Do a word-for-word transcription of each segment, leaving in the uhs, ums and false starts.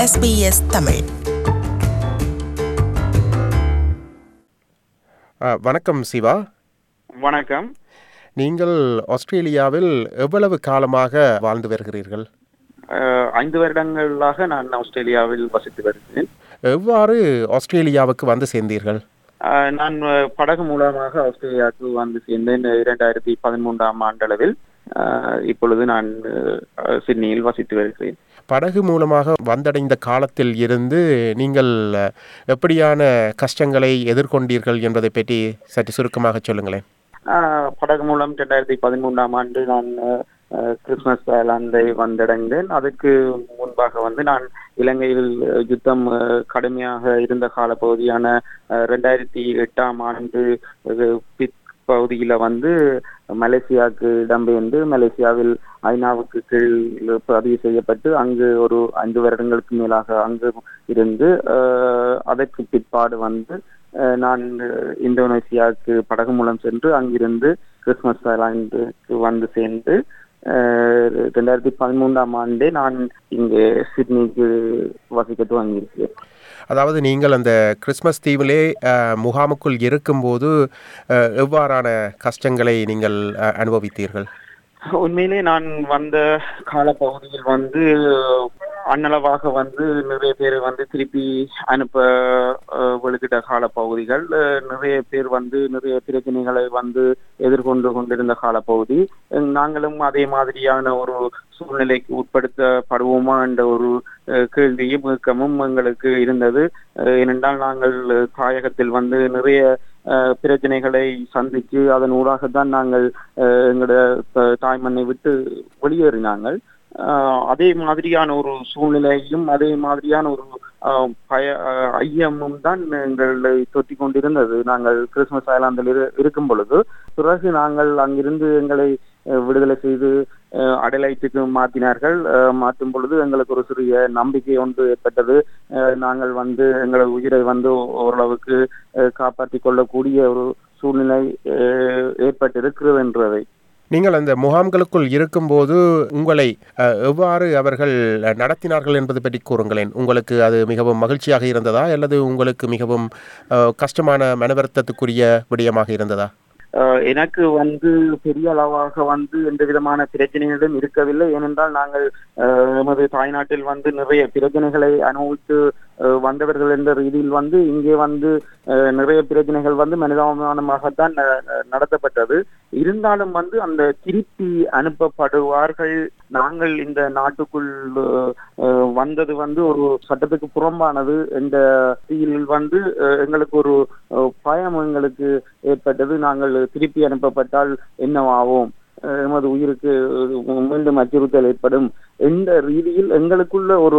S B S Tamil. வணக்கம் சிவா. வணக்கம். நீங்கள் ஆஸ்திரேலியாவில் எவ்வளவு காலமாக வாழ்ந்து வருகிறீர்கள்? ஐந்து வருடங்களாக நான் ஆஸ்திரேலியாவில் வசித்து வருகிறேன். எவ்வாறு ஆஸ்திரேலியாவுக்கு வந்து சேர்ந்தீர்கள்? நான் படகு மூலமாக ஆஸ்திரேலியாவுக்கு வந்து சேர்ந்தேன் இரண்டாயிரத்தி பதிமூன்றாம் ஆண்டளவில். இப்பொழுது நான் சிட்னியில் வசித்து வருகிறேன். படகு மூலமாக வந்தடைந்த காலத்தில் இருந்து நீங்கள் எப்படியான கஷ்டங்களை எதிர்கொண்டீர்கள் என்பதை பற்றி சற்று சுருக்கமாக சொல்லுங்களேன். படகு மூலம் இரண்டாயிரத்தி பதிமூன்றாம் ஆண்டு நான் கிறிஸ்மஸ் ஐலாந்தை வந்தடைந்தேன். அதுக்கு முன்பாக வந்து நான் இலங்கையில் யுத்தம் கடுமையாக இருந்த காலப்பகுதியான ரெண்டாயிரத்தி எட்டாம் ஆண்டு பகுதியில வந்து மலேசியாவுக்கு இடம்பெயர்ந்து மலேசியாவில் ஐநாவுக்கு கீழ் பதிவு செய்யப்பட்டு அங்கு ஒரு ஐந்து வருடங்களுக்கு மேலாக அங்கு இருந்து அதற்கு பிற்பாடு வந்து நான் இந்தோனேசியாவுக்கு படகு மூலம் சென்று அங்கிருந்து கிறிஸ்மஸ் ஐலாண்டுக்கு வந்து சேர்ந்து ரெண்டாயிரத்தி பதிமூன்றாம் ஆண்டே நான் இங்கே சிட்னிக்கு வசிக்க துவங்கியிருக்கிறேன். அதாவது நீங்கள் அந்த கிறிஸ்மஸ் தீவிலே முகாமுக்குள் இருக்கும்போது எவ்வாறான கஷ்டங்களை நீங்கள் அனுபவித்தீர்கள்? உண்மையிலே நான் வந்த காலப்பகுதியில் வந்து அன்னளவாக வந்து நிறைய பேர் வந்து திருப்பி அனுப்ப விழுகிட்ட காலப்பகுதிகள், நிறைய பேர் வந்து நிறைய பிரச்சனைகளை வந்து எதிர்கொண்டு கொண்டிருந்த காலப்பகுதி. நாங்களும் அதே மாதிரியான ஒரு சூழ்நிலைக்கு உட்படுத்தப்படுவோமா என்ற ஒரு கேள்வியும் இயக்கமும் எங்களுக்கு இருந்தது. ஏனென்றால் நாங்கள் தாயகத்தில் வந்து நிறைய பிரச்சனைகளை சந்தித்து அதன் ஊடாகத்தான் நாங்கள் எங்களோட தாய்மண்ணை விட்டு வெளியேறினாங்கள். அதே மாதிரியான ஒரு சூழ்நிலையும் அதே மாதிரியான ஒரு பய ஐயமும் தான் எங்களை தொற்றி கொண்டிருந்தது. நாங்கள் கிறிஸ்மஸ் ஐலாந்தில் இருக்கும் பொழுது பிறகு நாங்கள் அங்கிருந்து எங்களை விடுதலை செய்து அடலைட்டுக்கு மாற்றினார்கள். மாற்றும் பொழுது எங்களுக்கு ஒரு சிறிய நம்பிக்கை ஒன்று ஏற்பட்டது. நாங்கள் வந்து எங்களை உயிரை வந்து ஓரளவுக்கு காப்பாற்றி கொள்ளக்கூடிய ஒரு சூழ்நிலை ஏற்பட்டிருக்கிறது என்றதை. நீங்கள் அந்த முகாம்களுக்குள் இருக்கும்போது உங்களை எவ்வாறு அவர்கள் நடத்தினார்கள் என்பது பற்றி கூறுங்களேன். உங்களுக்கு அது மிகவும் மகிழ்ச்சியாக இருந்ததா அல்லது உங்களுக்கு மிகவும் கஷ்டமான மனவருத்தத்துக்குரிய விடயமாக இருந்ததா? எனக்கு வந்து பெரிய அளவாக வந்து எந்த விதமான பிரச்சனைகளும் இருக்கவில்லை. ஏனென்றால் நாங்கள் எமது தாய்நாட்டில் வந்து நிறைய பிரச்சனைகளை அனுபவித்து வந்தவர்கள் என்ற ரீதியில் வந்து இங்கே வந்து நிறைய பிரச்சனைகள் வந்து மனிதாபிமானமாகத்தான் நடத்தப்பட்டது. இருந்தாலும் வந்து அந்த திருப்பி அனுப்பப்படுவார்கள், நாங்கள் இந்த நாட்டுக்குள் வந்தது வந்து ஒரு சட்டத்துக்கு புறம்பானது என்ற ரீதியில் வந்து எங்களுக்கு ஒரு பயம் எங்களுக்கு ஏற்பட்டது. நாங்கள் திருப்பி அனுப்பப்பட்டால் என்னவாகும், எமது உயிருக்கு மீண்டும் அச்சுறுத்தல் ஏற்படும் என்ற ரீதியில் எங்களுக்குள்ள ஒரு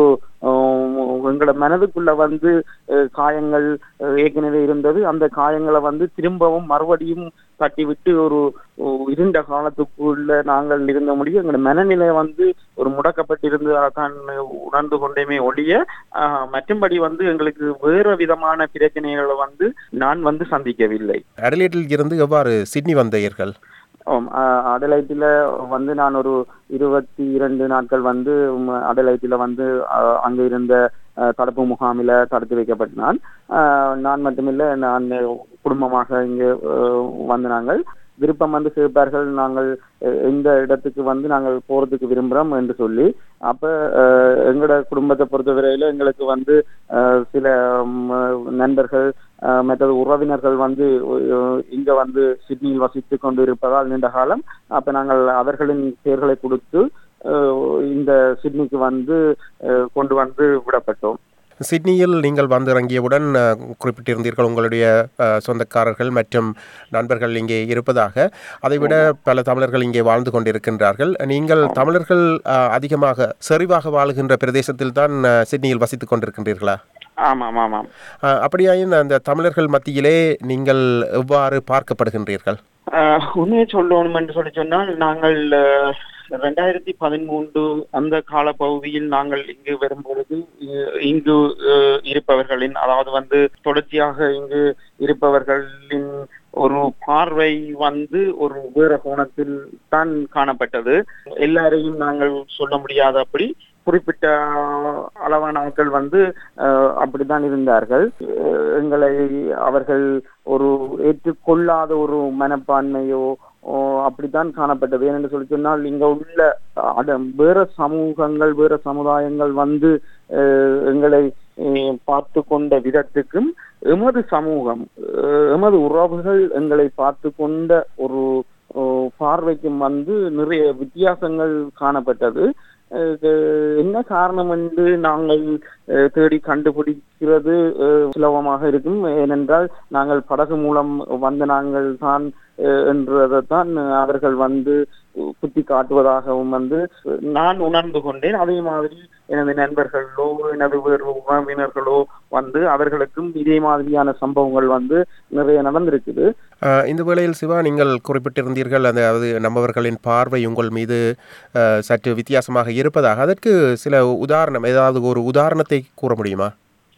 எங்களோட மனதுக்குள்ள வந்து காயங்கள் ஏற்கனவே இருந்தது. அந்த காயங்களை வந்து திரும்பவும் மறுபடியும் தட்டிவிட்டு ஒரு இருண்ட காலத்துக்குள்ள நாங்கள் இருந்த முடியும் எங்களோட மனநிலை வந்து ஒரு முடக்கப்பட்டிருந்ததான் உணர்ந்து கொண்டேமே ஒழிய மற்றும்படி வந்து எங்களுக்கு வேறு விதமான பிரச்சனைகளை வந்து நான் வந்து சந்திக்கவில்லை. அடலைட்டில் இருந்து எவ்வாறு சிட்னி வந்தீர்கள்? அடலைட்டில் வந்து நான் ஒரு இருபத்தி இரண்டு நாட்கள் வந்து அடலைட்டில் வந்து அங்கே இருந்த தடுப்பு முகாமில் தடுத்து வைக்கப்பட்டான். நான் மட்டுமில்லை, நான் குடும்பமாக இங்கே வந்து நாங்கள் விருப்பம் வந்து சேர்ப்பார்கள், நாங்கள் எந்த இடத்துக்கு வந்து நாங்கள் போறதுக்கு விரும்புகிறோம் என்று சொல்லி. அப்போ எங்களோட குடும்பத்தை பொறுத்தவரையில் எங்களுக்கு வந்து சில நண்பர்கள் மற்றது உறவினர்கள் வந்து இங்க வந்து சிட்னியில் வசித்து கொண்டு இருப்பதால் நீண்ட காலம் அப்ப நாங்கள் அவர்களின் பெயர்களை கொடுத்து இந்த சிட்னிக்கு வந்து கொண்டு வந்து விடப்பட்டோம். சிட்னியில் நீங்கள் வந்து இறங்கியவுடன் குறிப்பிட்டிருந்தீர்கள் உங்களுடைய சொந்தக்காரர்கள் மற்றும் நண்பர்கள் இங்கே இருப்பதாக. அதைவிட பல தமிழர்கள் இங்கே வாழ்ந்து கொண்டிருக்கின்றார்கள். நீங்கள் தமிழர்கள் அதிகமாக செறிவாக வாழுகின்ற பிரதேசத்தில் தான் சிட்னியில் வசித்துக் கொண்டிருக்கின்றீர்களா? ஆமாம் ஆமாம். அப்படியாயின் அந்த தமிழர்கள் மத்தியிலே நீங்கள் எவ்வாறு பார்க்கப்படுகின்றீர்கள்? உண்மையை சொல்லணும் என்று சொல்லி சொன்னால் நாங்கள் ரெண்டாயிரத்தி பதிமூன்று அந்த கால பகுதியில் நாங்கள் இங்கு வரும்பொழுது இங்கு இருப்பவர்களின் அதாவது வந்து தொடர்ச்சியாக இங்கு இருப்பவர்களின் ஒரு பார்வை வந்து ஒரு வேற கோணத்தில் தான் காணப்பட்டது. எல்லாரையும் நாங்கள் சொல்ல முடியாத அப்படி குறிப்பிட்ட அளவான ஆட்கள் வந்து அஹ், அப்படித்தான் இருந்தார்கள். அஹ், எங்களை அவர்கள் ஒரு ஏற்றுக்கொள்ளாத ஒரு மனப்பான்மையோ ஓ, அப்படித்தான் காணப்பட்டது. ஏனென்று சொல்லி சொன்னால் இங்க உள்ள அட வேற சமூகங்கள் வேற சமுதாயங்கள் வந்து அஹ், எங்களை அஹ், பார்த்து கொண்ட விதத்துக்கும் எமது சமூகம் அஹ், எமது உறவுகள் எங்களை பார்த்து கொண்ட ஒரு அஹ், பார்வைக்கும் வந்து நிறைய வித்தியாசங்கள் காணப்பட்டது. அஹ், என்ன காரணம் என்று நாங்கள் அஹ், தேடி கண்டுபிடிக்கிறது அஹ், சுலபமாக இருக்கும். ஏனென்றால் நாங்கள் படகு மூலம் வந்த நாங்கள் தான் என்றதைத்தான் அவர்கள் வந்து குத்தி காட்டுவதாகவும் வந்து நான் உணர்ந்து கொண்டேன். அதே மாதிரி எனது நண்பர்களோ எனது வேறு உறவினர்களோ வந்து அவர்களுக்கும் இதே மாதிரியான சம்பவங்கள் வந்து நிறைய நடந்திருக்குது. அஹ், இந்த வேளையில் சிவா, நீங்கள் குறிப்பிட்டிருந்தீர்கள் அதாவது நம்மவர்களின் பார்வை உங்கள் மீது அஹ், சற்று வித்தியாசமாக இருப்பதாக. அதற்கு சில உதாரணம், ஏதாவது ஒரு உதாரணத்தை கூற முடியுமா?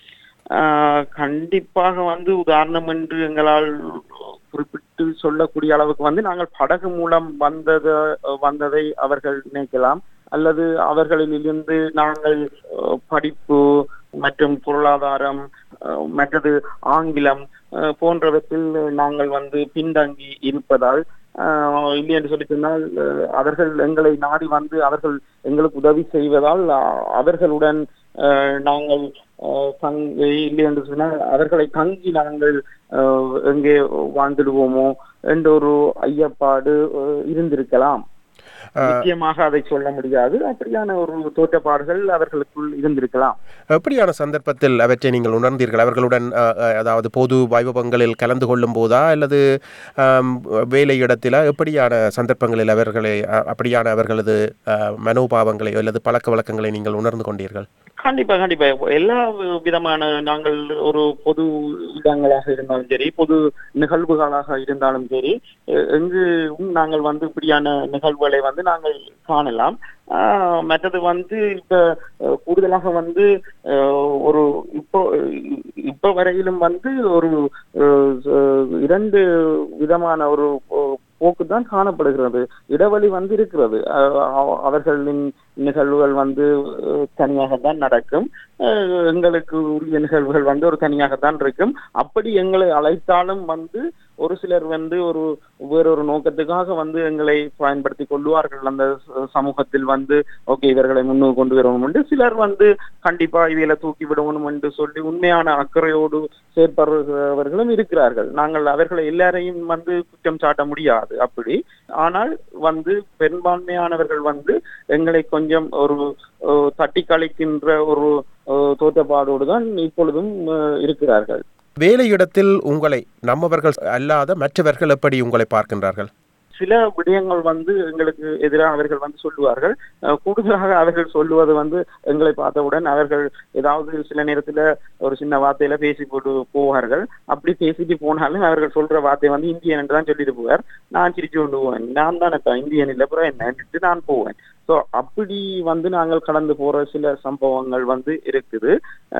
ஆஹ் கண்டிப்பாக வந்து உதாரணம் என்று எங்களால் குறிப்பிட்டு சொல்லக்கூடிய அளவுக்கு வந்து நாங்கள் படகு மூலம் வந்தத வந்ததை அவர்கள் நினைக்கலாம், அல்லது அவர்களிலிருந்து நாங்கள் அஹ், படிப்பு மற்றும் பொருளாதாரம் அஹ், மற்றது ஆங்கிலம் அஹ், போன்றவற்றில் நாங்கள் வந்து பின்தங்கி இருப்பதால் ஆஹ் இல்லை என்று சொல்லி சொன்னால் அஹ், அவர்கள் எங்களை நாடி வந்து அவர்கள் எங்களுக்கு உதவி செய்வதால் அஹ், அவர்களுடன் அஹ், நாங்கள் அஹ், தங்கி இல்லை என்று சொன்னால் அவர்களை தங்கி நாங்கள் அஹ், எங்கே வாழ்ந்துடுவோமோ என்ற ஒரு ஐயப்பாடு அஹ், இருந்திருக்கலாம். நிச்சயமாக அதை சொல்ல முடியாது. அப்படியான ஒரு தோற்றப்பாடுகள் அவர்களுக்குள் இருந்திருக்கலாம். எப்படியான சந்தர்ப்பத்தில் அவற்றை நீங்கள் உணர்ந்தீர்கள்? அவர்களுடன் அஹ், அஹ், அதாவது பொது வைபவங்களில் கலந்து கொள்ளும் போதா, அல்லது ஆம், வேலை இடத்திலா, எப்படியான சந்தர்ப்பங்களில் அவர்களை அ- அப்படியான அவர்களது அஹ், மனோபாவங்களை அல்லது பழக்க வழக்கங்களை நீங்கள் உணர்ந்து கொண்டீர்கள்? கண்டிப்பா கண்டிப்பா எல்லா விதமான நாங்கள் ஒரு பொது இடங்களாக இருந்தாலும் சரி, பொது நிகழ்வுகளாக இருந்தாலும் சரி, எ- எங்கு நாங்கள் வந்து இப்படியான நிகழ்வுகளை வந்து நாங்கள் காணலாம். ஆஹ் மற்றது வந்து இப்ப அஹ், கூடுதலாக வந்து அஹ், ஒரு இப்போ இப்ப வரையிலும் வந்து ஒரு அஹ், அஹ், இரண்டு விதமான ஒரு போக்கு தான் காணப்படுகிறது. இடைவெளி வந்து இருக்கிறது. அஹ், அவ- அவர்களின் நிகழ்வுகள் வந்து அஹ், தனியாகத்தான் நடக்கும். அஹ், எங்களுக்கு உரிய நிகழ்வுகள் வந்து ஒரு தனியாகத்தான் இருக்கும். அப்படி எங்களை அழைத்தாலும் வந்து ஒரு சிலர் வந்து ஒரு வேறொரு நோக்கத்துக்காக வந்து எங்களை பயன்படுத்தி கொள்வார்கள். அந்த ச- சமூகத்தில் வந்து ஓகே இவர்களை முன்னுக்கு கொண்டு வரணும் என்று சிலர் வந்து கண்டிப்பா இவையில தூக்கி விடணும் என்று சொல்லி உண்மையான அக்கறையோடு செயற்படுறவர்களும் இருக்கிறார்கள். நாங்கள் அவர்களை எல்லாரையும் வந்து குற்றம் சாட்ட முடியாது அப்படி. ஆனால் வந்து பெரும்பான்மையானவர்கள் வந்து எங்களை கொஞ்சம் ஒரு அஹ், தட்டி கழிக்கின்ற ஒரு அஹ், தோற்றப்பாடோடு தான் இப்பொழுதும் அஹ், இருக்கிறார்கள். வேலையிடத்தில் உங்களை நம்மவர்கள் அல்லாத மற்றவர்கள் எப்படி உங்களை பார்க்கின்றார்கள்? சில விடயங்கள் வந்து எங்களுக்கு எதிராக அவர்கள் வந்து சொல்லுவார்கள். அஹ் கூடுதலாக அவர்கள் சொல்லுவது வந்து எங்களை பார்த்தவுடன் அவர்கள் ஏதாவது சில நேரத்துல ஒரு சின்ன வார்த்தையில பேசி போட்டு போவார்கள். அப்படி பேசிட்டு போனாலும் அவர்கள் சொல்ற வார்த்தை வந்து இந்தியன் என்று தான் சொல்லிட்டு போவார். நான் சிரிச்சு கொண்டு போவேன், நான் தான் இந்தியன் இல்லை அப்புறம் என்ன நான் போவேன். ஸோ அப்படி வந்து நாங்கள் கடந்து போற சில சம்பவங்கள் வந்து இருக்குது.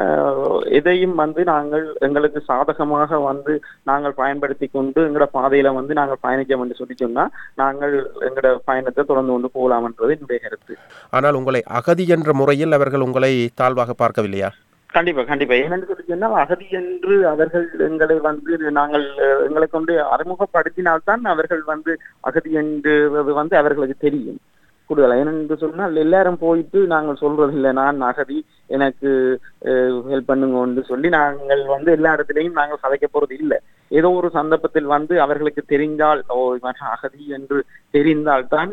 அஹ் எதையும் வந்து நாங்கள் எங்களுக்கு சாதகமாக வந்து நாங்கள் பயன்படுத்தி கொண்டு எங்களோட பாதையில வந்து நாங்கள் பயணிக்க என்று சொல்லி சொன்னா நாங்கள் எங்களோட பயணத்தை தொடர்ந்து கொண்டு போகலாம்ன்றது என்னுடைய கருத்து. ஆனால் உங்களை அகதி என்ற முறையில் அவர்கள் உங்களை தாழ்வாக பார்க்கவில்லையா? கண்டிப்பா கண்டிப்பா ஏனென்று சொல்லி சொன்னால் அகதி என்று அவர்கள் எங்களை வந்து நாங்கள் அஹ், எங்களை கொண்டு அறிமுகப்படுத்தினால்தான் அவர்கள் வந்து அகதி என்றது வந்து அவர்களுக்கு தெரியும். கூடுதலா ஏனென்று சொன்னால் எல்லாரும் போயிட்டு நாங்கள் சொல்றது இல்லை நான் அகதி எனக்கு ஹெல்ப் பண்ணுங்கன்னு சொல்லி நாங்கள் வந்து எல்லா இடத்துலையும் நாங்கள் கதைக்க போறது இல்லை. ஏதோ ஒரு சந்தர்ப்பத்தில் வந்து அவர்களுக்கு தெரிந்தால் ஓ இவன் அகதி என்று தெரிந்தால்தான்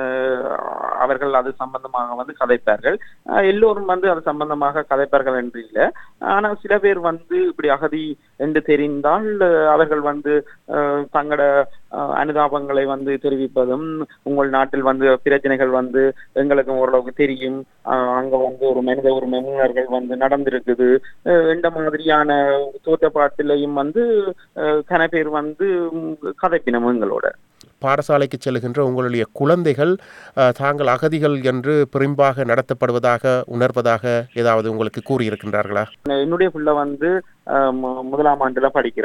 அவர்கள் அது சம்பந்தமாக வந்து கதைப்பார்கள். அஹ் எல்லோரும் வந்து அது சம்பந்தமாக கதைப்பார்கள் என்று இல்லை. ஆனால் சில பேர் வந்து இப்படி அகதி என்று தெரிந்தால் அஹ், அவர்கள் வந்து அஹ், தங்களோட அஹ், அனுதாபங்களை வந்து தெரிவிப்பதும் உங்கள் நாட்டில் வந்து பிரச்சனைகள் வந்து எங்களுக்கு ஓரளவுக்கு தெரியும், அஹ், அங்க வந்து ஒரு மனித உரிமை மீறல்கள் வந்து நடந்திருக்குது அஹ், இந்த மாதிரியான தோற்றப்பாட்டிலையும் வந்து அஹ், கன பேர் வந்து உம், கதைப்பினம் எங்களோட. பாடசாலைக்கு செல்கின்ற உங்களுடைய குழந்தைகள் அஹ், தாங்கள் அகதிகள் என்று பெரும்பாக நடத்தப்படுவதாக உணர்வதாக ஏதாவது உங்களுக்கு கூறியிருக்கின்றார்களா? என்னுடைய பிள்ளை வந்து அஹ், மு- முதலாம் ஆண்டுல படிக்கிறா.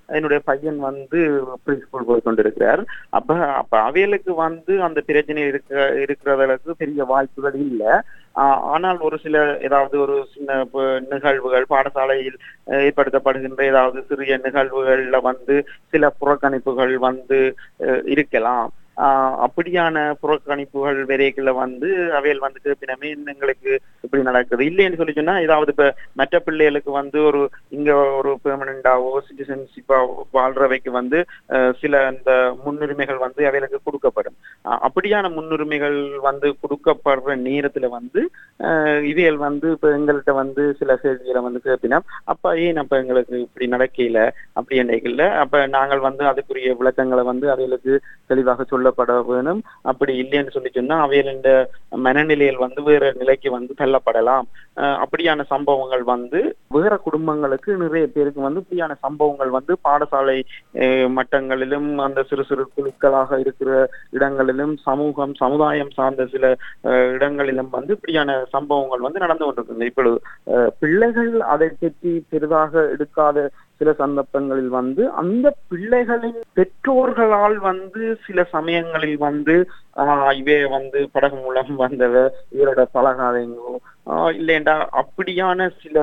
என்னுடைய பையன் வந்து ப்ரீ ஸ்கூல் போய் கொண்டிருக்கிறார். அப்ப அப்ப அவைகளுக்கு வந்து அந்த பிரச்சனை இருக்க இருக்கிறவர்களுக்கு பெரிய வாய்ப்புகள் இல்லை. ஆஹ் ஆனால் ஒரு சில ஏதாவது ஒரு சின்ன நிகழ்வுகள் பாடசாலையில் ஏற்படுத்தப்படுகின்ற ஏதாவது சிறிய நிகழ்வுகள்ல வந்து சில புறக்கணிப்புகள் வந்து இருக்கலாம். ஆஹ் அப்படியான புறக்கணிப்புகள் விரைகளை வந்து அவையில் வந்து கேட்பினமே எங்களுக்கு இப்படி நடக்குது இல்லைன்னு சொல்லி சொன்னா ஏதாவது இப்ப மற்ற பிள்ளைகளுக்கு வந்து ஒரு இங்க ஒரு பெர்மனண்டாவோ சிட்டிசன்ஷிப்பா வாழ்றவைக்கு வந்து சில இந்த முன்னுரிமைகள் வந்து அவைகளுக்கு கொடுக்கப்படும். அப்படியான முன்னுரிமைகள் வந்து கொடுக்கப்படுற நேரத்துல வந்து இவைகள் வந்து இப்ப எங்கள்கிட்ட வந்து சில செய்திகளை வந்து கேட்பினா அப்ப ஏன் அப்ப எங்களுக்கு இப்படி நடக்கல அப்படி என்னைக்கல அப்ப நாங்கள் வந்து அதுக்குரிய விளக்கங்களை வந்து அவைகளுக்கு தெளிவாக சொல்லப்பட வேணும். அப்படி இல்லைன்னு சொல்லி சொன்னா அவைகளின் மனநிலையில் வந்து வேற நிலைக்கு வந்து தள்ளப்படலாம். அப்படியான சம்பவங்கள் வந்து வேற குடும்பங்களுக்கு நிறைய பேருக்கு வந்து இப்படியான சம்பவங்கள் வந்து பாடசாலை மட்டங்களிலும் அந்த சிறு சிறு குழுக்களாக இருக்கிற இடங்களிலும் சமூகம் சமுதாயம் சார்ந்த சில இடங்களிலும் வந்து இப்படியான சம்பவங்கள் வந்து நடந்து கொண்டிருக்கு. இப்பொழுது பிள்ளைகள் அதை பற்றி பெரிதாக எடுக்காத சில சந்தர்ப்பங்களில் வந்து அந்த பிள்ளைகளின் பெற்றோர்களால் வந்து சில சமயங்களில் வந்து ஆஹ் இவே வந்து படகு மூலம் வந்தவ இவரோட பழகாதீங்கோ ஆஹ் இல்லைண்டா அப்படியான சில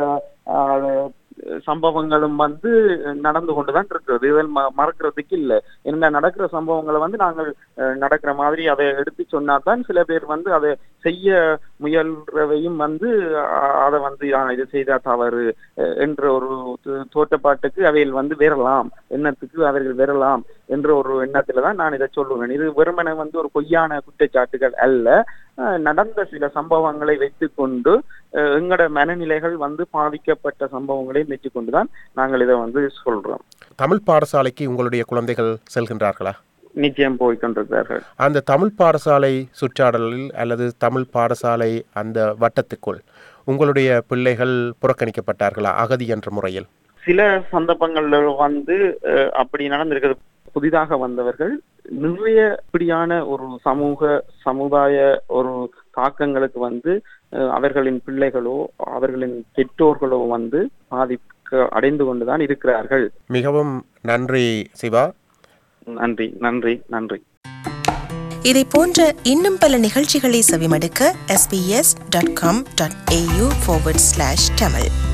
ஆஹ் சம்பவங்களும் வந்து நடந்து கொண்டுதான் இருக்கிறது. இதில் மறக்கிறதுக்கு இல்லை. என்ன நடக்கிற சம்பவங்களை வந்து நாங்கள் நடக்கிற மாதிரி அதை எடுத்து சொன்னாதான் சில பேர் வந்து அதை செய்ய முயல்றவையும் வந்து அதை வந்து இது செய்தா தவறு என்ற ஒரு தோற்றப்பாட்டுக்கு அவையில் வந்து வரலாம், எண்ணத்துக்கு அவர்கள் வரலாம் என்ற ஒரு எண்ணத்துல தான் நான் இதை சொல்லுவேன். இது வெறுமனை வந்து ஒரு பொய்யான குற்றச்சாட்டுகள் அல்ல, நடந்த சில சம்பவங்களை வைத்துக் கொண்டு எங்களோட மனநிலைகள் வந்து பாதிக்கப்பட்ட சம்பவங்களை வைத்துக் கொண்டுதான் நாங்கள் இதை வந்து சொல்றோம். தமிழ் பாடசாலைக்கு உங்களுடைய குழந்தைகள் செல்கின்றார்களா? நிச்சயம் போய்கொண்டிருக்கிறார்கள். அந்த தமிழ் பாடசாலை சுற்றாடலில் அல்லது தமிழ் பாடசாலை அந்த வட்டத்துக்குள் உங்களுடைய பிள்ளைகள் புறக்கணிக்கப்பட்டார்களா அகதி என்ற முறையில்? சில சந்தர்ப்பங்கள்ல வந்து அப்படி நடந்திருக்கிறது. புதிதாக வந்தவர்கள் நிறைய இப்படியான ஒரு சமூக சமுதாய ஒரு தாக்கங்களுக்கு வந்து அவர்களின் பிள்ளைகளோ அவர்களின் பெற்றோர்களோ வந்து பாதிக்க அடைந்து கொண்டுதான் இருக்கிறார்கள். மிகவும் நன்றி சிவா. நன்றி நன்றி நன்றி. இதை போன்ற இன்னும் பல நிகழ்ச்சிகளை செவிமடுக்க S B S dot com dot A U forward slash Tamil